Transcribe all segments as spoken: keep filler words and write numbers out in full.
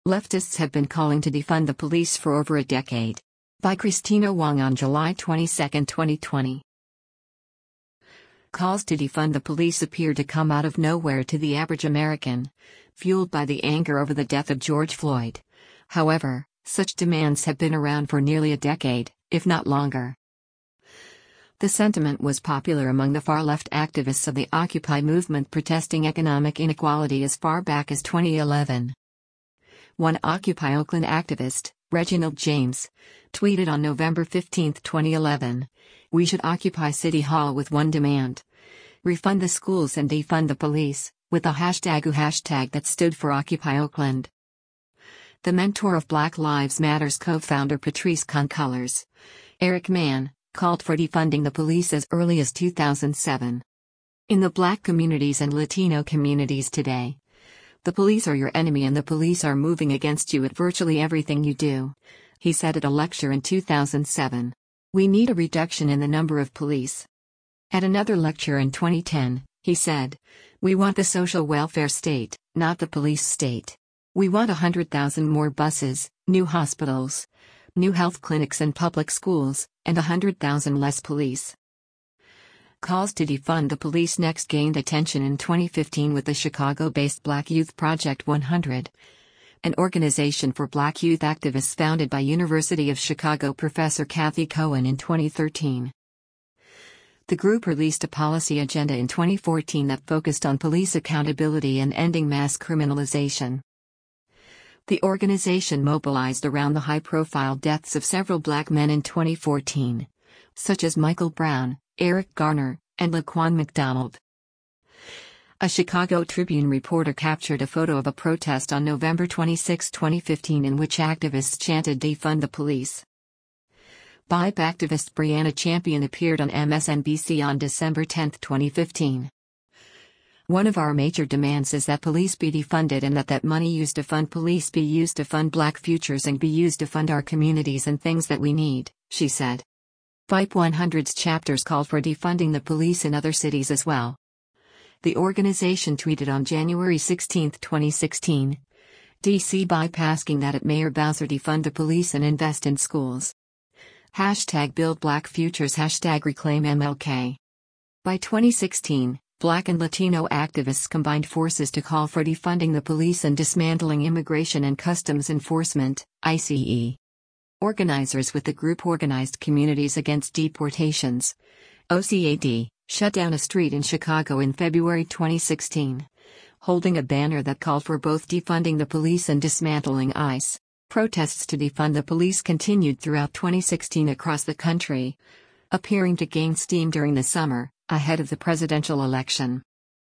Leftists have been calling to defund the police for over a decade. By Christina Wong on July twenty-second, twenty twenty. Calls to defund the police appear to come out of nowhere to the average American, fueled by the anger over the death of George Floyd. However, such demands have been around for nearly a decade, if not longer. The sentiment was popular among the far-left activists of the Occupy movement protesting economic inequality as far back as twenty eleven. One Occupy Oakland activist, Reginald James, tweeted on November fifteenth, twenty eleven, "We should occupy City Hall with one demand. Refund the schools and defund the police," with a hashtag U hashtag that stood for Occupy Oakland. The mentor of Black Lives Matter's co-founder Patrisse Cullors, Eric Mann, called for defunding the police as early as two thousand seven. In the Black communities and Latino communities today, the police are your enemy and the police are moving against you at virtually everything you do, he said at a lecture in two thousand seven. "We need a reduction in the number of police." At another lecture in twenty ten, he said, "We want the social welfare state, not the police state. We want one hundred thousand more buses, new hospitals, new health clinics and public schools, and one hundred thousand less police." Calls to defund the police next gained attention in twenty fifteen with the Chicago-based Black Youth Project one hundred, an organization for Black youth activists founded by University of Chicago professor Cathy Cohen in twenty thirteen. The group released a policy agenda in twenty fourteen that focused on police accountability and ending mass criminalization. The organization mobilized around the high-profile deaths of several Black men in twenty fourteen, such as Michael Brown, Eric Garner, and Laquan McDonald. A Chicago Tribune reporter captured a photo of a protest on November twenty-sixth, twenty fifteen in which activists chanted "Defund the police." B I P activist Brianna Champion appeared on M S N B C on December tenth, twenty fifteen. "One of our major demands is that police be defunded and that that money used to fund police be used to fund Black futures and be used to fund our communities and things that we need," she said. V I P one hundred's chapters called for defunding the police in other cities as well. The organization tweeted on January sixteenth, twenty sixteen, D C B I P asking that it Mayor Bowser defund the police and invest in schools. Hashtag Build Black Futures Hashtag Reclaim M L K. By twenty sixteen, Black and Latino activists combined forces to call for defunding the police and dismantling Immigration and Customs Enforcement, I C E. Organizers with the group Organized Communities Against Deportations, O C A D, shut down a street in Chicago in February twenty sixteen, holding a banner that called for both defunding the police and dismantling ICE. Protests to defund the police continued throughout twenty sixteen across the country, appearing to gain steam during the summer, ahead of the presidential election.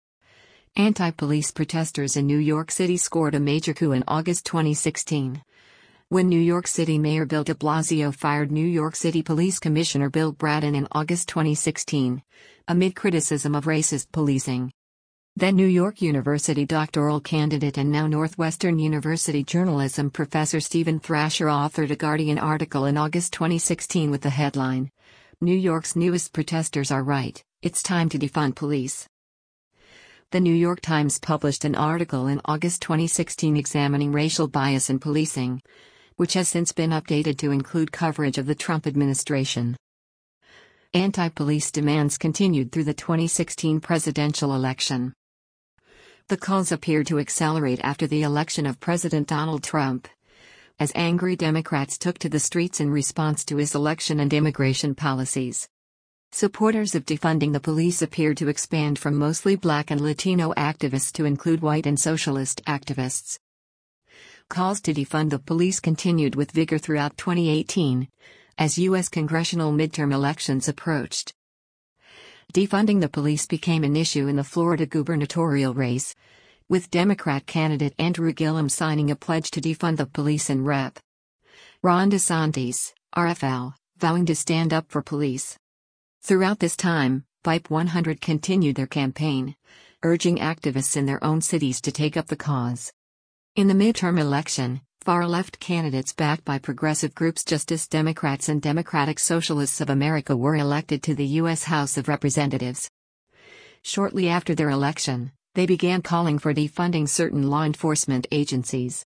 Anti-police protesters in New York City scored a major coup in August twenty sixteen. When New York City Mayor Bill de Blasio fired New York City Police Commissioner Bill Bratton in August twenty sixteen, amid criticism of racist policing. Then New York University doctoral candidate and now Northwestern University journalism professor Stephen Thrasher authored a Guardian article in August twenty sixteen with the headline, "New York's newest protesters are right, it's time to defund police." The New York Times published an article in August twenty sixteen examining racial bias in policing, which has since been updated to include coverage of the Trump administration. Anti-police demands continued through the twenty sixteen presidential election. The calls appeared to accelerate after the election of President Donald Trump, as angry Democrats took to the streets in response to his election and immigration policies. Supporters of defunding the police appeared to expand from mostly Black and Latino activists to include white and socialist activists. Calls to defund the police continued with vigor throughout twenty eighteen, as U S congressional midterm elections approached. Defunding the police became an issue in the Florida gubernatorial race, with Democrat candidate Andrew Gillum signing a pledge to defund the police and Representative Ron DeSantis, R F L, vowing to stand up for police. Throughout this time, V I P one hundred continued their campaign, urging activists in their own cities to take up the cause. In the midterm election, far-left candidates backed by progressive groups Justice Democrats and Democratic Socialists of America were elected to the U S House of Representatives. Shortly after their election, they began calling for defunding certain law enforcement agencies.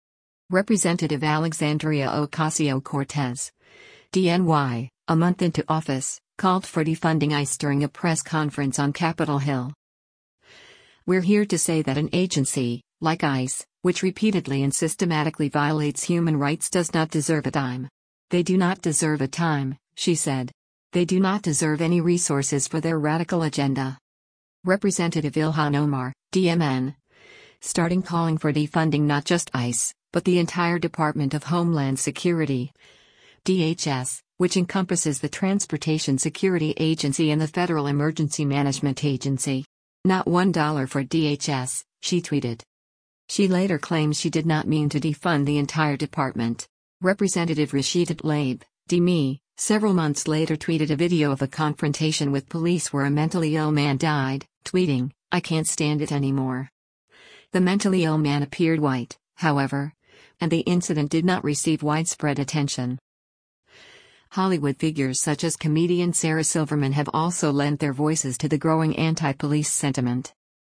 Representative Alexandria Ocasio-Cortez, D N Y, a month into office, called for defunding ICE during a press conference on Capitol Hill. "We're here to say that an agency, like ICE, which repeatedly and systematically violates human rights, does not deserve a dime. They do not deserve a dime," she said. "They do not deserve any resources for their radical agenda." Representative Ilhan Omar, D M N, starting calling for defunding not just ICE, but the entire Department of Homeland Security, D H S, which encompasses the Transportation Security Agency and the Federal Emergency Management Agency. "Not one dollar for D H S," she tweeted. She later claimed she did not mean to defund the entire department. Representative Rashida Tlaib, D M E, several months later tweeted a video of a confrontation with police where a mentally ill man died, tweeting, "I can't stand it anymore." The mentally ill man appeared white, however, and the incident did not receive widespread attention. Hollywood figures such as comedian Sarah Silverman have also lent their voices to the growing anti-police sentiment.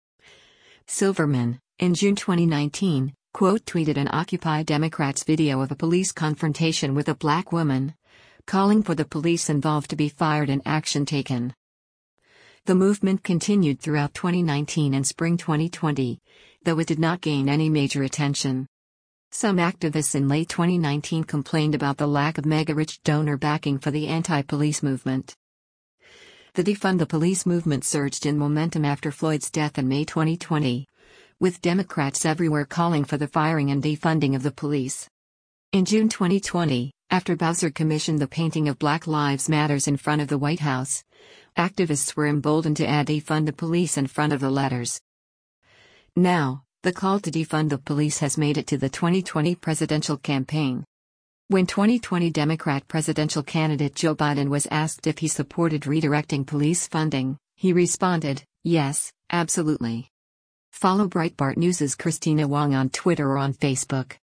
Silverman, in June twenty nineteen, quote tweeted an Occupy Democrats video of a police confrontation with a black woman, calling for the police involved to be fired and action taken. The movement continued throughout twenty nineteen and spring twenty twenty, though it did not gain any major attention. Some activists in late twenty nineteen complained about the lack of mega-rich donor backing for the anti-police movement. The Defund the Police movement surged in momentum after Floyd's death in May twenty twenty, with Democrats everywhere calling for the firing and defunding of the police. In June twenty twenty, after Bowser commissioned the painting of Black Lives Matters in front of the White House, activists were emboldened to add "Defund the Police" in front of the letters. Now, the call to defund the police has made it to the twenty twenty presidential campaign. When twenty twenty Democrat presidential candidate Joe Biden was asked if he supported redirecting police funding, he responded, "Yes, absolutely." Follow Breitbart News' Christina Wong on Twitter or on Facebook.